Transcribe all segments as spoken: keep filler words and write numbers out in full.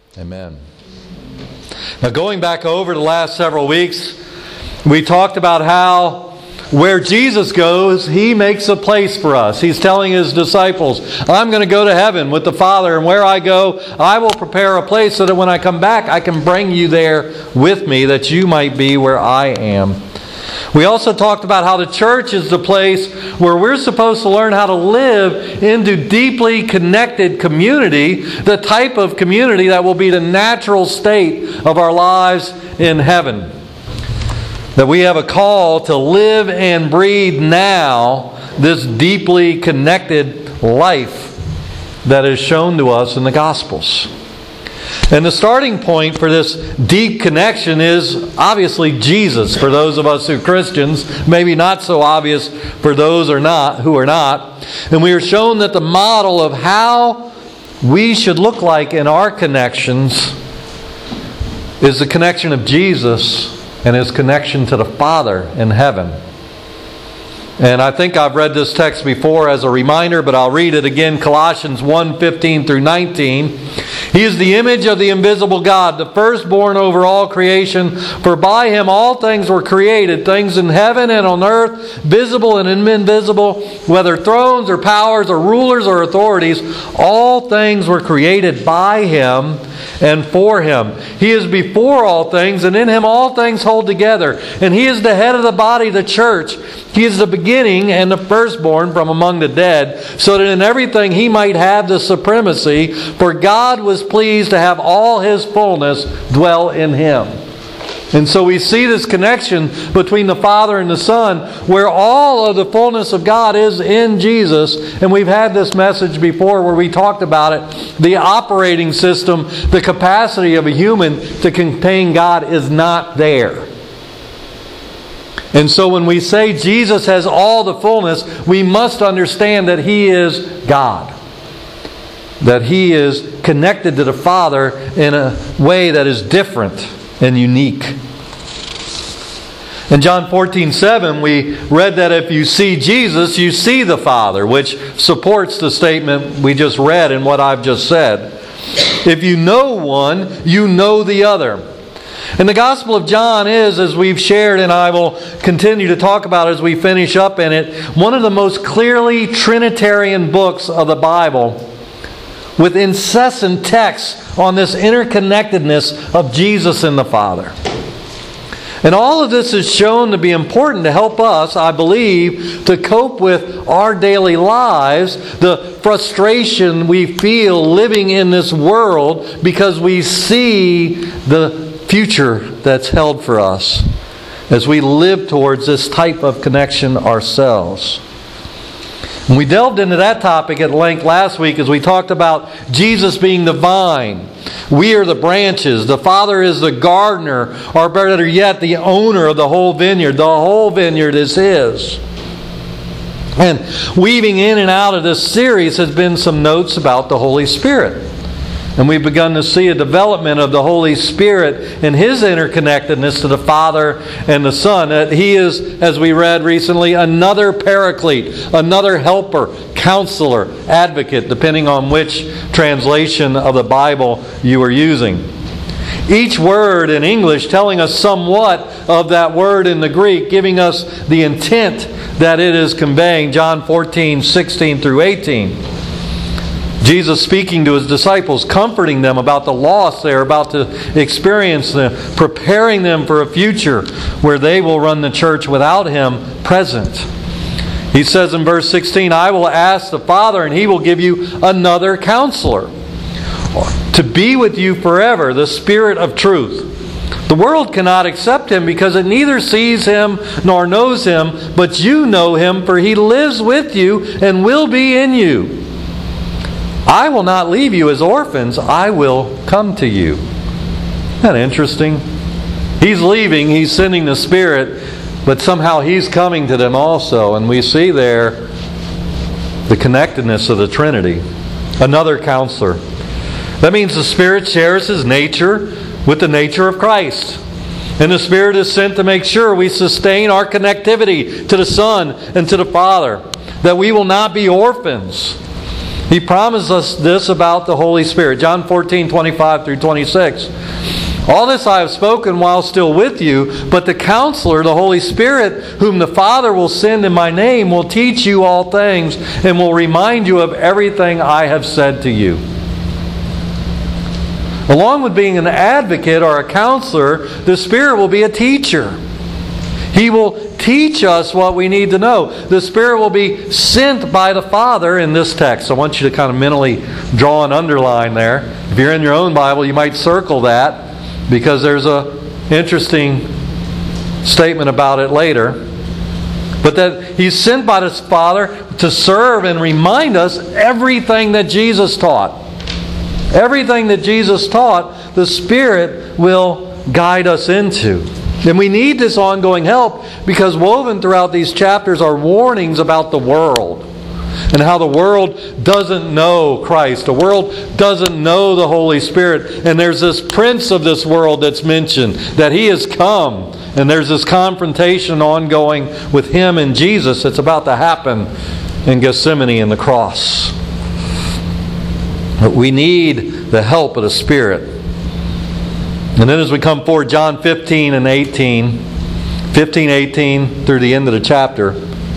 Amen. Now, going back over the last several weeks, we talked about how where Jesus goes, He makes a place for us. He's telling His disciples, I'm going to go to heaven with the Father, and where I go, I will prepare a place so that when I come back, I can bring you there with me, that you might be where I am. We also talked about how the church is the place where we're supposed to learn how to live into deeply connected community, the type of community that will be the natural state of our lives in heaven. That we have a call to live and breathe now this deeply connected life that is shown to us in the Gospels. And the starting point for this deep connection is obviously Jesus. For those of us who are Christians, maybe not so obvious for those or not who are not. And we are shown that the model of how we should look like in our connections is the connection of Jesus and His connection to the Father in heaven. And I think I've read this text before as a reminder, but I'll read it again. Colossians one, fifteen through nineteen. He is the image of the invisible God, the firstborn over all creation. For by Him all things were created, things in heaven and on earth, visible and invisible, whether thrones or powers or rulers or authorities. All things were created by Him and for Him. He is before all things, and in Him all things hold together. And He is the head of the body, the church. He is the beginning and the firstborn from among the dead, so that in everything He might have the supremacy. For God was pleased to have all His fullness dwell in Him. And so we see this connection between the Father and the Son, where all of the fullness of God is in Jesus. And we've had this message before where we talked about it. The operating system, the capacity of a human to contain God is not there. And so when we say Jesus has all the fullness, we must understand that He is God. That He is connected to the Father in a way that is different and unique. In John fourteen seven, we read that if you see Jesus, you see the Father, which supports the statement we just read and what I've just said. If you know one, you know the other. And the Gospel of John is, as we've shared and I will continue to talk about as we finish up in it, one of the most clearly Trinitarian books of the Bible, with incessant texts on this interconnectedness of Jesus and the Father. And all of this is shown to be important to help us, I believe, to cope with our daily lives, the frustration we feel living in this world because we see the future that's held for us as we live towards this type of connection ourselves. And we delved into that topic at length last week as we talked about Jesus being the vine. We are the branches. The Father is the gardener, or better yet, the owner of the whole vineyard. The whole vineyard is His. And weaving in and out of this series has been some notes about the Holy Spirit. And we've begun to see a development of the Holy Spirit and His interconnectedness to the Father and the Son. That He is, as we read recently, another paraclete, another helper, counselor, advocate, depending on which translation of the Bible you are using. Each word in English telling us somewhat of that word in the Greek, giving us the intent that it is conveying. John fourteen, sixteen through eighteen. Jesus speaking to His disciples, comforting them about the loss they are about to experience, preparing them for a future where they will run the church without Him present. He says in verse sixteen, I will ask the Father, and He will give you another counselor to be with you forever, the Spirit of truth. The world cannot accept Him because it neither sees Him nor knows Him, but you know Him, for He lives with you and will be in you. I will not leave you as orphans. I will come to you. Isn't that interesting? He's leaving. He's sending the Spirit. But somehow He's coming to them also. And we see there the connectedness of the Trinity. Another counselor. That means the Spirit shares His nature with the nature of Christ. And the Spirit is sent to make sure we sustain our connectivity to the Son and to the Father. That we will not be orphans. He promised us this about the Holy Spirit. John fourteen, twenty-five through twenty-six. All this I have spoken while still with you, but the Counselor, the Holy Spirit, whom the Father will send in my name, will teach you all things and will remind you of everything I have said to you. Along with being an advocate or a counselor, the Spirit will be a teacher. He will teach us what we need to know. The Spirit will be sent by the Father in this text. I want you to kind of mentally draw an underline there. If you're in your own Bible, you might circle that, because there's an interesting statement about it later. But that He's sent by His Father to serve and remind us everything that Jesus taught. Everything that Jesus taught, the Spirit will guide us into. And we need this ongoing help, because woven throughout these chapters are warnings about the world and how the world doesn't know Christ. The world doesn't know the Holy Spirit. And there's this prince of this world that's mentioned, that he has come. And there's this confrontation ongoing with him and Jesus that's about to happen in Gethsemane and the cross. But we need the help of the Spirit. And then as we come forward, John fifteen and eighteen, fifteen, eighteen through the end of the chapter.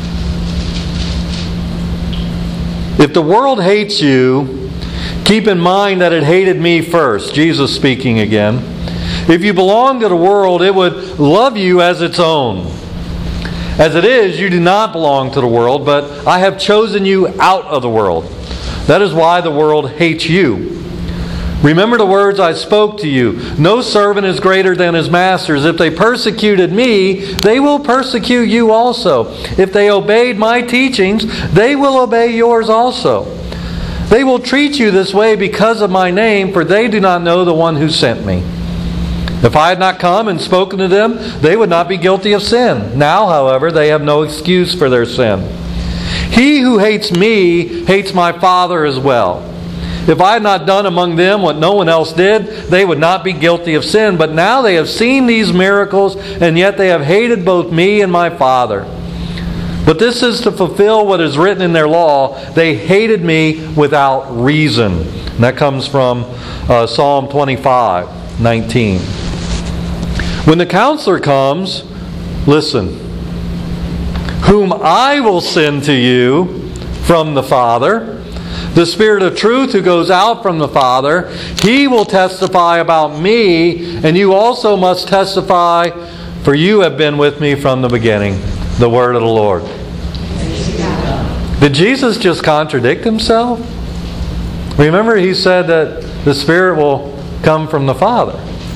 If the world hates you, keep in mind that it hated me first. Jesus speaking again. If you belong to the world, it would love you as its own. As it is, you do not belong to the world, but I have chosen you out of the world. That is why the world hates you. Remember the words I spoke to you. No servant is greater than his masters. If they persecuted me, they will persecute you also. If they obeyed my teachings, they will obey yours also. They will treat you this way because of my name, for they do not know the one who sent me. If I had not come and spoken to them, they would not be guilty of sin. Now, however, they have no excuse for their sin. He who hates me hates my Father as well. If I had not done among them what no one else did, they would not be guilty of sin. But now they have seen these miracles, and yet they have hated both me and my Father. But this is to fulfill what is written in their law. They hated me without reason. And that comes from uh, Psalm twenty-five, nineteen. When the Counselor comes, listen, whom I will send to you from the Father, the Spirit of truth who goes out from the Father, He will testify about me, and you also must testify, for you have been with me from the beginning. The word of the Lord. Did Jesus just contradict Himself? Remember, He said that the Spirit will come from the Father,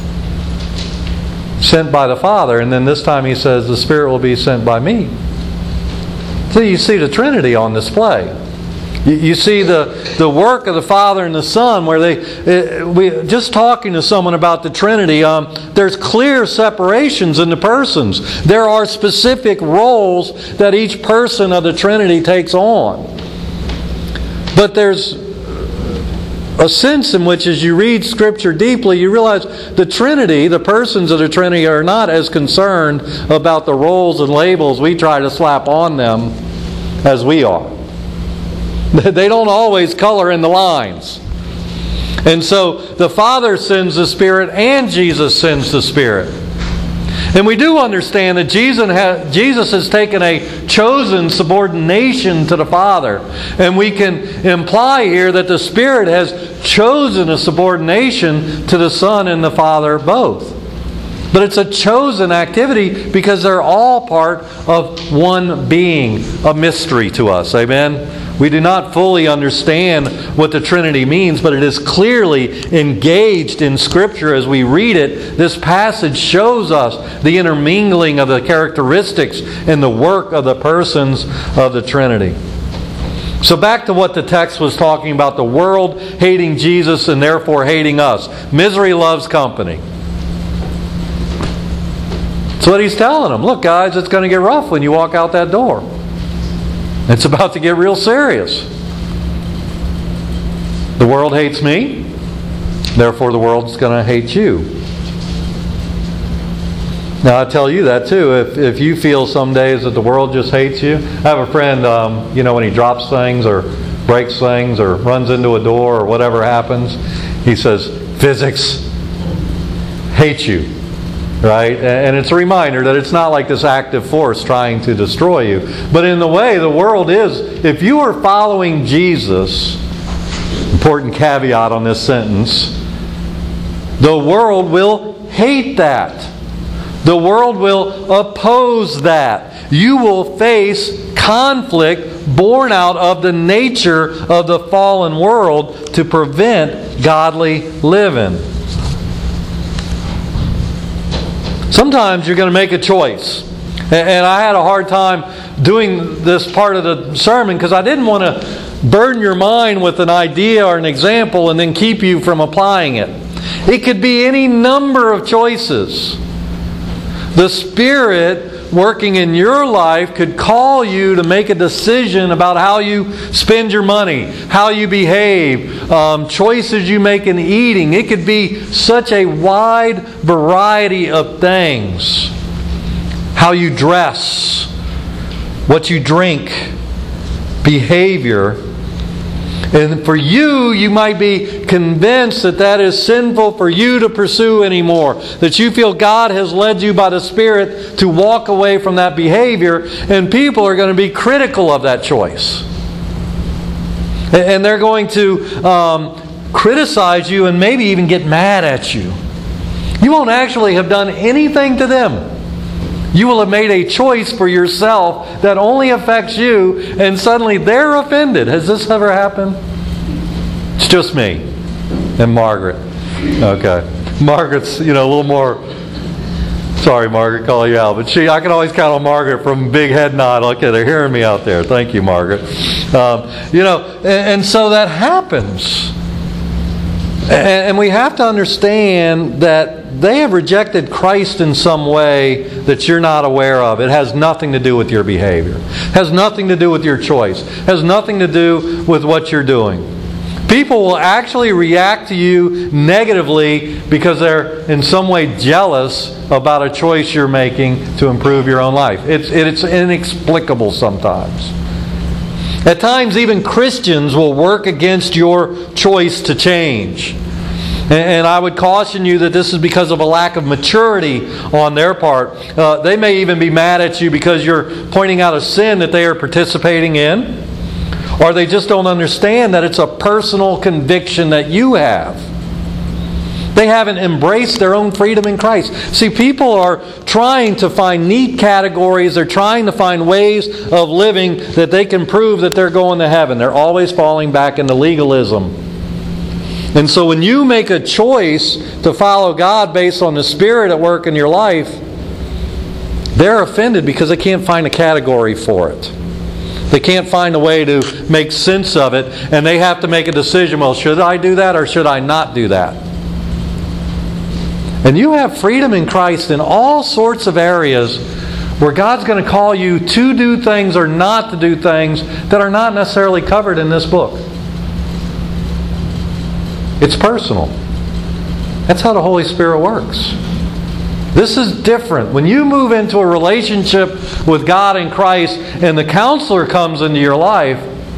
sent by the Father, and then this time He says the Spirit will be sent by me. So you see the Trinity on display. You see the, the work of the Father and the Son, where they, we just talking to someone about the Trinity, um, there's clear separations in the persons. There are specific roles that each person of the Trinity takes on. But there's a sense in which, as you read Scripture deeply, you realize the Trinity, the persons of the Trinity, are not as concerned about the roles and labels we try to slap on them as we are. They don't always color in the lines. And so the Father sends the Spirit and Jesus sends the Spirit. And we do understand that Jesus has, Jesus has taken a chosen subordination to the Father. And we can imply here that the Spirit has chosen a subordination to the Son and the Father both. But it's a chosen activity because they're all part of one being, a mystery to us. Amen? We do not fully understand what the Trinity means, but it is clearly engaged in Scripture as we read it. This passage shows us the intermingling of the characteristics and the work of the persons of the Trinity. So back to what the text was talking about, the world hating Jesus and therefore hating us. Misery loves company. That's what He's telling them. Look, guys, it's going to get rough when you walk out that door. It's about to get real serious. The world hates me, therefore the world's going to hate you. Now I tell you that too. If if you feel some days that the world just hates you, I have a friend. Um, you know, when he drops things or breaks things or runs into a door or whatever happens, he says, physics hates you. Right? And it's a reminder that it's not like this active force trying to destroy you. But in the way the world is, if you are following Jesus, important caveat on this sentence, the world will hate that. The world will oppose that. You will face conflict born out of the nature of the fallen world to prevent godly living. Sometimes you're going to make a choice. And I had a hard time doing this part of the sermon because I didn't want to burden your mind with an idea or an example and then keep you from applying it. It could be any number of choices. The Spirit working in your life could call you to make a decision about how you spend your money, how you behave, um, choices you make in eating. It could be such a wide variety of things. How you dress, what you drink, behavior. And for you, you might be convinced that that is sinful for you to pursue anymore. That you feel God has led you by the Spirit to walk away from that behavior. And people are going to be critical of that choice. And they're going to um, criticize you and maybe even get mad at you. You won't actually have done anything to them. You will have made a choice for yourself that only affects you, and suddenly they're offended. Has this ever happened? It's just me and Margaret. Okay. Margaret's, you know, a little more... Sorry, Margaret, call you out. But she, I can always count on Margaret from big head nod. Okay, they're hearing me out there. Thank you, Margaret. Um, you know, and, and so that happens. And, and we have to understand that they have rejected Christ in some way that you're not aware of. It has nothing to do with your behavior. It has nothing to do with your choice. It has nothing to do with what you're doing. People will actually react to you negatively because they're in some way jealous about a choice you're making to improve your own life. It's, it's inexplicable sometimes. At times, even Christians will work against your choice to change. And I would caution you that this is because of a lack of maturity on their part. Uh, they may even be mad at you because you're pointing out a sin that they are participating in. Or they just don't understand that it's a personal conviction that you have. They haven't embraced their own freedom in Christ. See, people are trying to find neat categories. They're trying to find ways of living that they can prove that they're going to heaven. They're always falling back into legalism. And so when you make a choice to follow God based on the Spirit at work in your life, they're offended because they can't find a category for it. They can't find a way to make sense of it, and they have to make a decision, well, should I do that or should I not do that? And you have freedom in Christ in all sorts of areas where God's going to call you to do things or not to do things that are not necessarily covered in this book. It's personal. That's how the Holy Spirit works. This is different. When you move into a relationship with God in Christ and the counselor comes into your life,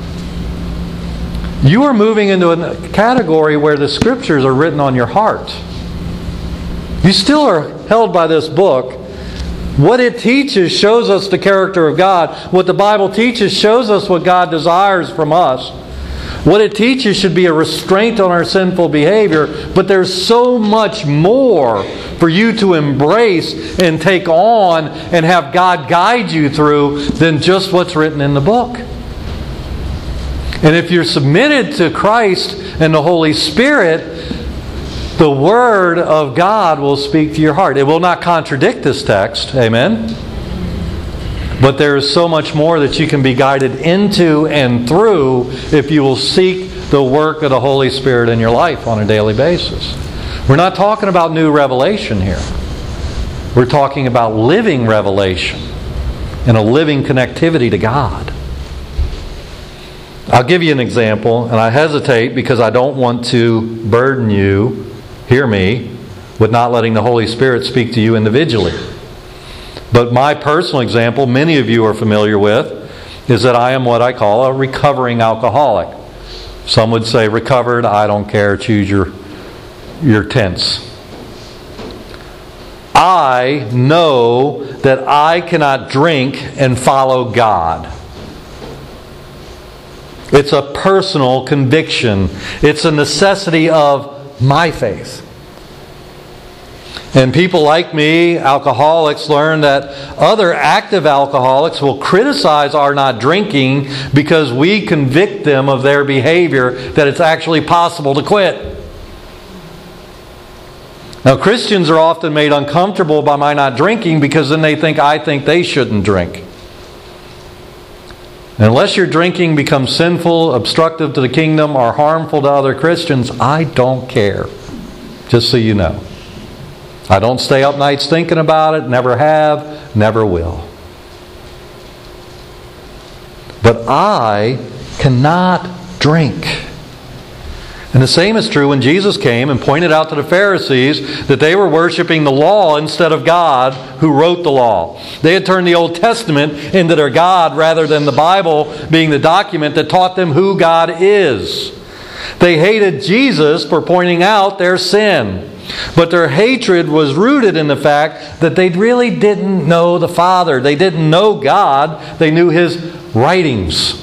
you are moving into a category where the Scriptures are written on your heart. You still are held by this book. What it teaches shows us the character of God. What the Bible teaches shows us what God desires from us. What it teaches should be a restraint on our sinful behavior, but there's so much more for you to embrace and take on and have God guide you through than just what's written in the book. And if you're submitted to Christ and the Holy Spirit, the Word of God will speak to your heart. It will not contradict this text. Amen? But there is so much more that you can be guided into and through if you will seek the work of the Holy Spirit in your life on a daily basis. We're not talking about new revelation here. We're talking about living revelation and a living connectivity to God. I'll give you an example, and I hesitate because I don't want to burden you, hear me, with not letting the Holy Spirit speak to you individually. But my personal example, many of you are familiar with, is that I am what I call a recovering alcoholic. Some would say recovered. I don't care. Choose your, your tense. I know that I cannot drink and follow God. It's a personal conviction. It's a necessity of my faith. And people like me, alcoholics, learn that other active alcoholics will criticize our not drinking because we convict them of their behavior, that it's actually possible to quit. Now, Christians are often made uncomfortable by my not drinking because then they think I think they shouldn't drink. Unless your drinking becomes sinful, obstructive to the kingdom, or harmful to other Christians, I don't care. Just so you know. I don't stay up nights thinking about it, never have, never will. But I cannot drink. And the same is true when Jesus came and pointed out to the Pharisees that they were worshiping the law instead of God who wrote the law. They had turned the Old Testament into their God rather than the Bible being the document that taught them who God is. They hated Jesus for pointing out their sin. But their hatred was rooted in the fact that they really didn't know the Father. They didn't know God. They knew His writings.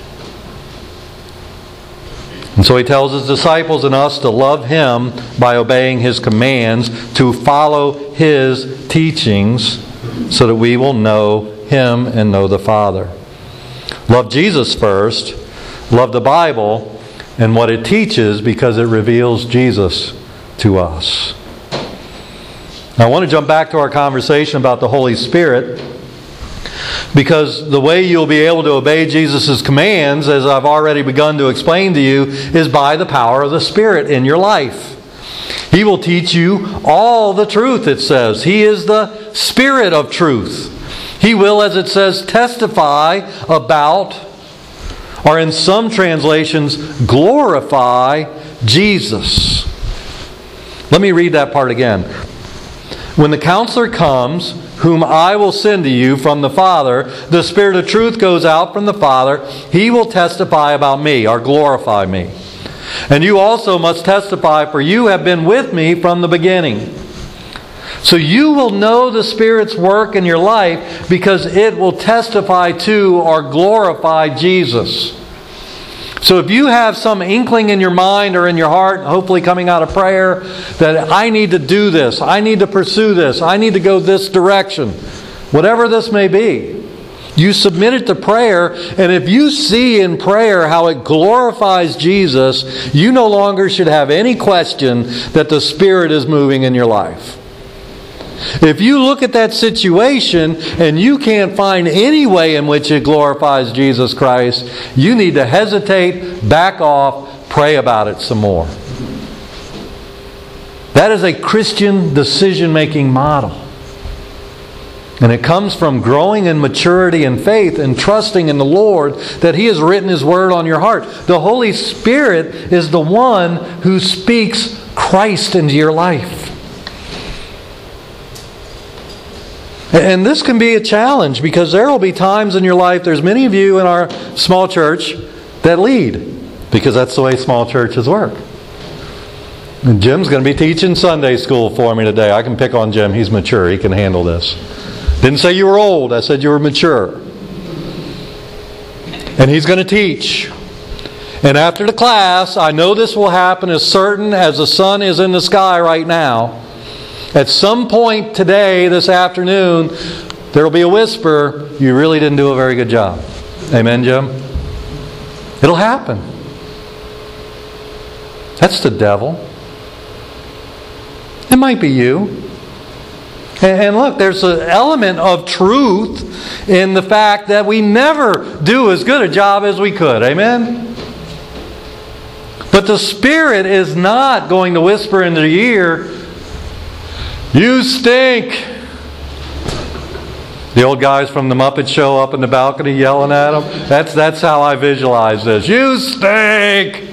And so He tells His disciples and us to love Him by obeying His commands, to follow His teachings, so that we will know Him and know the Father. Love Jesus first. Love the Bible and what it teaches, because it reveals Jesus to us. Now, I want to jump back to our conversation about the Holy Spirit, because the way you'll be able to obey Jesus' commands, as I've already begun to explain to you, is by the power of the Spirit in your life. He will teach you all the truth, it says. He is the Spirit of truth. He will, as it says, testify about, or in some translations, glorify Jesus. Let me read that part again. When the Counselor comes, whom I will send to you from the Father, the Spirit of truth goes out from the Father. He will testify about me, or glorify me. And you also must testify, for you have been with me from the beginning. So you will know the Spirit's work in your life because it will testify to or glorify Jesus. So if you have some inkling in your mind or in your heart, hopefully coming out of prayer, that I need to do this, I need to pursue this, I need to go this direction, whatever this may be, you submit it to prayer, and if you see in prayer how it glorifies Jesus, you no longer should have any question that the Spirit is moving in your life. If you look at that situation and you can't find any way in which it glorifies Jesus Christ, you need to hesitate, back off, pray about it some more. That is a Christian decision-making model. And it comes from growing in maturity and faith and trusting in the Lord that He has written His Word on your heart. The Holy Spirit is the one who speaks Christ into your life. And this can be a challenge, because there will be times in your life, there's many of you in our small church that lead, because that's the way small churches work. And Jim's going to be teaching Sunday school for me today. I can pick on Jim. He's mature. He can handle this. Didn't say you were old. I said you were mature. And he's going to teach. And after the class, I know this will happen as certain as the sun is in the sky right now. At some point today, this afternoon, there will be a whisper, you really didn't do a very good job. Amen, Jim? It'll happen. That's the devil. It might be you. And look, there's an element of truth in the fact that we never do as good a job as we could. Amen? But the Spirit is not going to whisper into your ear, you stink. The old guys from the Muppet Show up in the balcony yelling at them. That's, that's how I visualize this. You stink.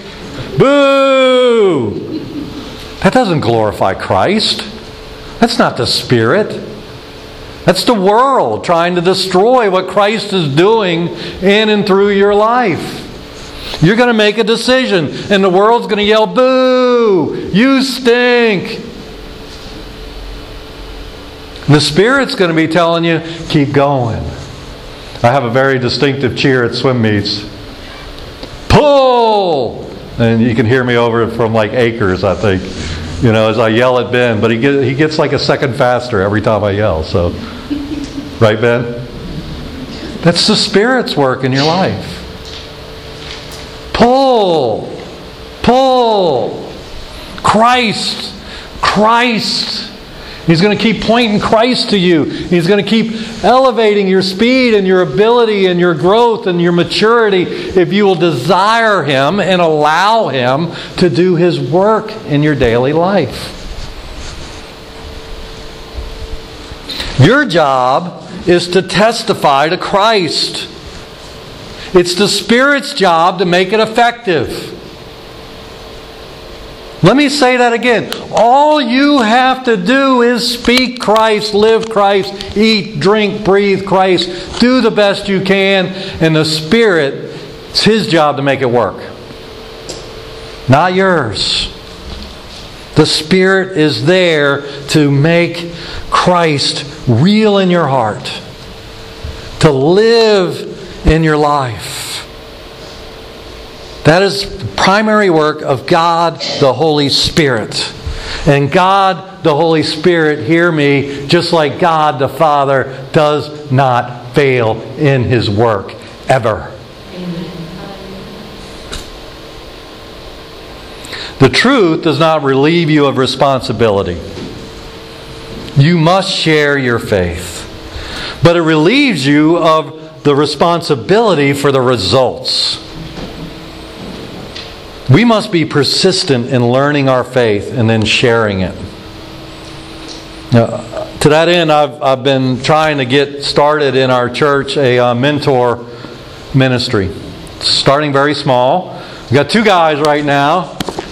Boo. That doesn't glorify Christ. That's not the Spirit. That's the world trying to destroy what Christ is doing in and through your life. You're going to make a decision, and the world's going to yell, "Boo! You stink!" The Spirit's going to be telling you, "Keep going." I have a very distinctive cheer at swim meets. Pull! And you can hear me over from like acres, I think, you know, as I yell at Ben. But he gets, he gets like a second faster every time I yell. So, right, Ben? That's the Spirit's work in your life. Pull! Pull! Christ! Christ! He's going to keep pointing Christ to you. He's going to keep elevating your speed and your ability and your growth and your maturity if you will desire Him and allow Him to do His work in your daily life. Your job is to testify to Christ. It's the Spirit's job to make it effective. Let me say that again. All you have to do is speak Christ, live Christ, eat, drink, breathe Christ. Do the best you can. And the Spirit, it's His job to make it work. Not yours. The Spirit is there to make Christ real in your heart. To live in your life. That is the primary work of God the Holy Spirit. And God the Holy Spirit, hear me, just like God the Father, does not fail in His work ever. Amen. The truth does not relieve you of responsibility. You must share your faith. But it relieves you of the responsibility for the results. We must be persistent in learning our faith and then sharing it. Now, to that end, I've, I've been trying to get started in our church a uh, mentor ministry. Starting very small. We've got two guys right now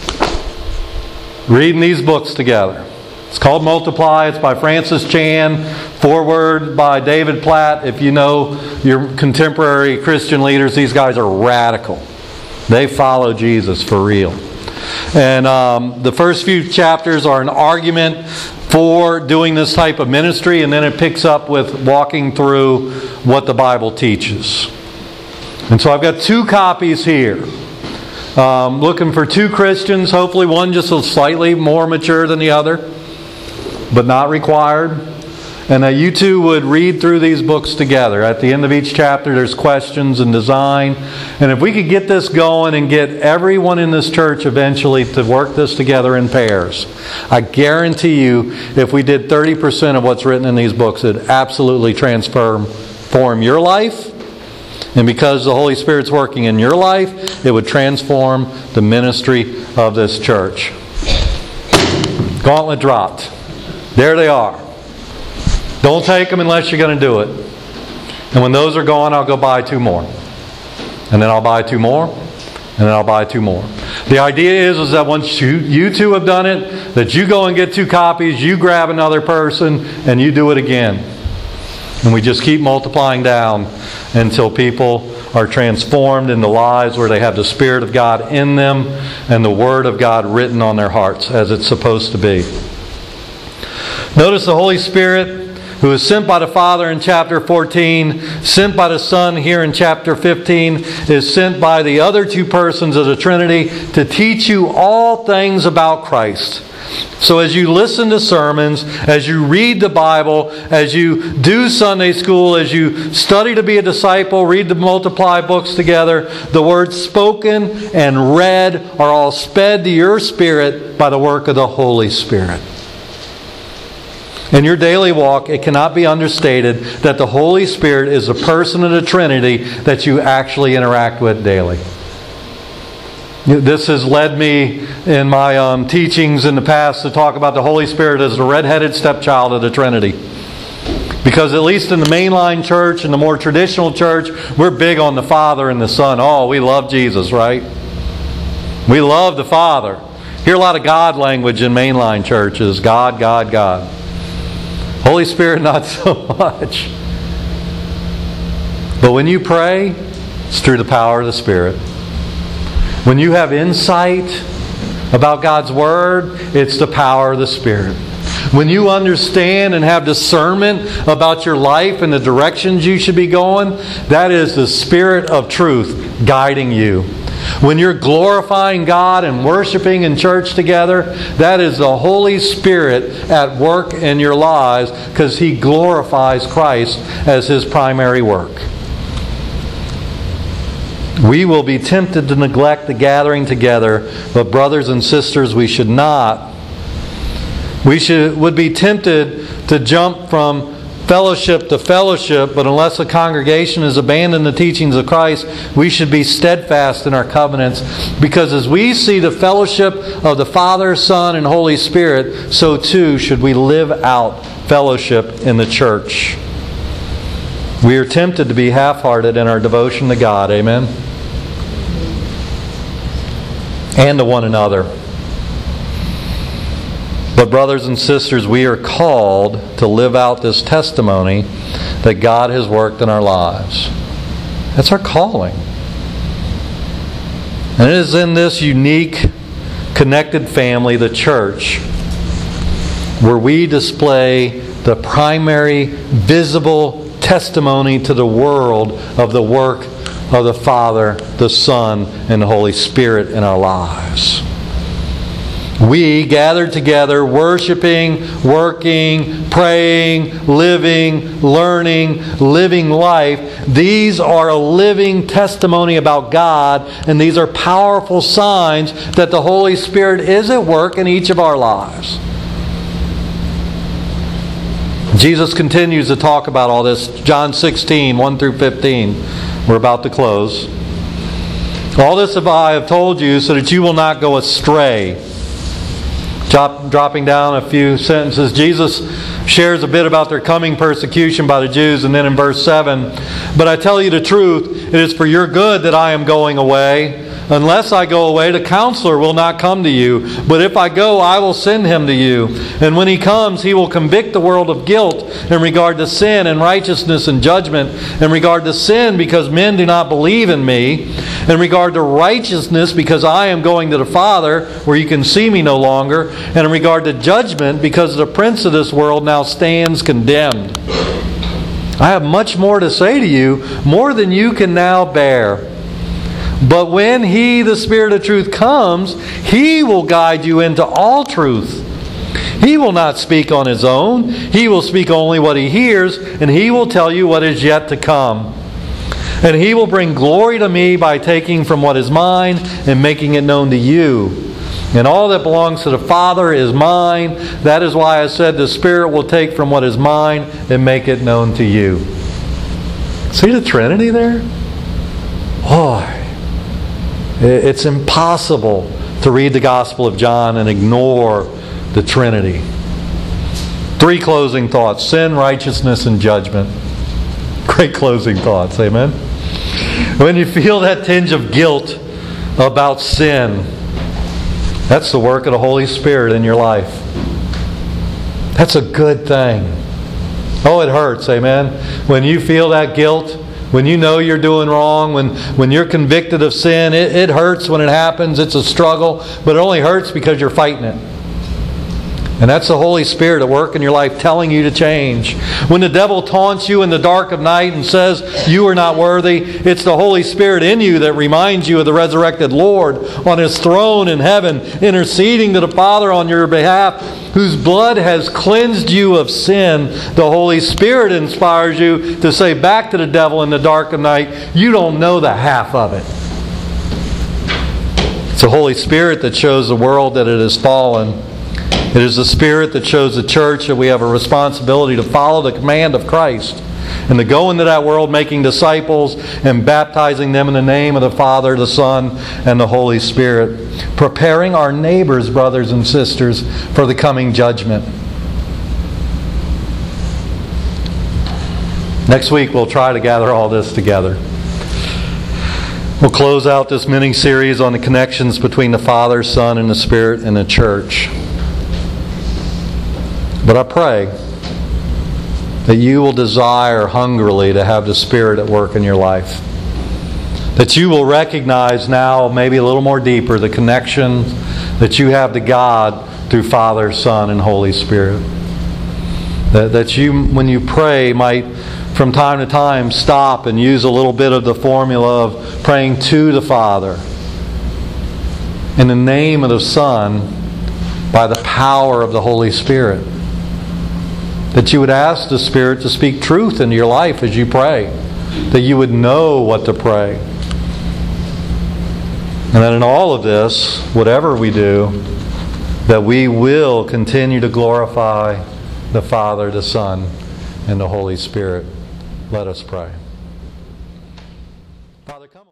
reading these books together. It's called Multiply. It's by Francis Chan. Foreword by David Platt. If you know your contemporary Christian leaders, these guys are radical. They follow Jesus for real. And um, the first few chapters are an argument for doing this type of ministry, and then it picks up with walking through what the Bible teaches. And so I've got two copies here. Um, looking for two Christians, hopefully one just a slightly more mature than the other, but not required. And that you two would read through these books together. At the end of each chapter, there's questions and design. And if we could get this going and get everyone in this church eventually to work this together in pairs, I guarantee you, if we did thirty percent of what's written in these books, it'd absolutely transform form your life. And because the Holy Spirit's working in your life, it would transform the ministry of this church. Gauntlet dropped. There they are. Don't take them unless you're going to do it. And when those are gone, I'll go buy two more. And then I'll buy two more. And then I'll buy two more. The idea is, is that once you, you two have done it, that you go and get two copies, you grab another person, and you do it again. And we just keep multiplying down until people are transformed into lives where they have the Spirit of God in them and the Word of God written on their hearts as it's supposed to be. Notice the Holy Spirit, who is sent by the Father in chapter fourteen, sent by the Son here in chapter fifteen, is sent by the other two persons of the Trinity to teach you all things about Christ. So as you listen to sermons, as you read the Bible, as you do Sunday school, as you study to be a disciple, read the Multiply books together, the words spoken and read are all sped to your spirit by the work of the Holy Spirit. In your daily walk, it cannot be understated that the Holy Spirit is a person of the Trinity that you actually interact with daily. This has led me in my um, teachings in the past to talk about the Holy Spirit as the red-headed stepchild of the Trinity. Because at least in the mainline church and the more traditional church, we're big on the Father and the Son. Oh, we love Jesus, right? We love the Father. Hear a lot of God language in mainline churches. God, God, God. Holy Spirit, not so much. But when you pray, it's through the power of the Spirit. When you have insight about God's Word, it's the power of the Spirit. When you understand and have discernment about your life and the directions you should be going, that is the Spirit of truth guiding you. When you're glorifying God and worshiping in church together, that is the Holy Spirit at work in your lives, because He glorifies Christ as His primary work. We will be tempted to neglect the gathering together, but brothers and sisters, we should not. We should would be tempted to jump from fellowship to fellowship, but unless a congregation has abandoned the teachings of Christ, we should be steadfast in our covenants, because as we see the fellowship of the Father, Son, and Holy Spirit, so too should we live out fellowship in the church. We are tempted to be half-hearted in our devotion to God. Amen? And to one another. But brothers and sisters, we are called to live out this testimony that God has worked in our lives. That's our calling. And it is in this unique, connected family, the church, where we display the primary, visible testimony to the world of the work of the Father, the Son, and the Holy Spirit in our lives. We gathered together, worshiping, working, praying, living, learning, living life. These are a living testimony about God, and these are powerful signs that the Holy Spirit is at work in each of our lives. Jesus continues to talk about all this. John sixteen, one through fifteen. We're about to close. All this have I have told you so that you will not go astray. Drop, dropping down a few sentences, Jesus shares a bit about their coming persecution by the Jews, and then in verse seven, but I tell you the truth, it is for your good that I am going away. Unless I go away, the Counselor will not come to you. But if I go, I will send him to you. And when he comes, he will convict the world of guilt in regard to sin and righteousness and judgment. In regard to sin, because men do not believe in me. In regard to righteousness, because I am going to the Father, where you can see me no longer. And in regard to judgment, because the prince of this world now stands condemned. I have much more to say to you, more than you can now bear. But when He, the Spirit of truth, comes, He will guide you into all truth. He will not speak on His own. He will speak only what He hears, and He will tell you what is yet to come. And He will bring glory to me by taking from what is mine and making it known to you. And all that belongs to the Father is mine. That is why I said the Spirit will take from what is mine and make it known to you. See the Trinity there? Boy. It's impossible to read the Gospel of John and ignore the Trinity. Three closing thoughts: sin, righteousness, and judgment. Great closing thoughts, amen? When you feel that tinge of guilt about sin, that's the work of the Holy Spirit in your life. That's a good thing. Oh, it hurts, amen? When you feel that guilt, when you know you're doing wrong, when, when you're convicted of sin, it, it hurts when it happens. It's a struggle, but it only hurts because you're fighting it. And that's the Holy Spirit at work in your life telling you to change. When the devil taunts you in the dark of night and says you are not worthy, it's the Holy Spirit in you that reminds you of the resurrected Lord on His throne in heaven, interceding to the Father on your behalf, whose blood has cleansed you of sin. The Holy Spirit inspires you to say back to the devil in the dark of night, you don't know the half of it. It's the Holy Spirit that shows the world that it has fallen. It is the Spirit that shows the church that we have a responsibility to follow the command of Christ and to go into that world making disciples and baptizing them in the name of the Father, the Son, and the Holy Spirit. Preparing our neighbors, brothers and sisters, for the coming judgment. Next week we'll try to gather all this together. We'll close out this mini-series on the connections between the Father, Son, and the Spirit in the church. But I pray that you will desire hungrily to have the Spirit at work in your life. That you will recognize now, maybe a little more deeper, the connection that you have to God through Father, Son, and Holy Spirit. That, that you, when you pray, might from time to time stop and use a little bit of the formula of praying to the Father in the name of the Son by the power of the Holy Spirit. That you would ask the Spirit to speak truth into your life as you pray. That you would know what to pray. And that in all of this, whatever we do, that we will continue to glorify the Father, the Son, and the Holy Spirit. Let us pray.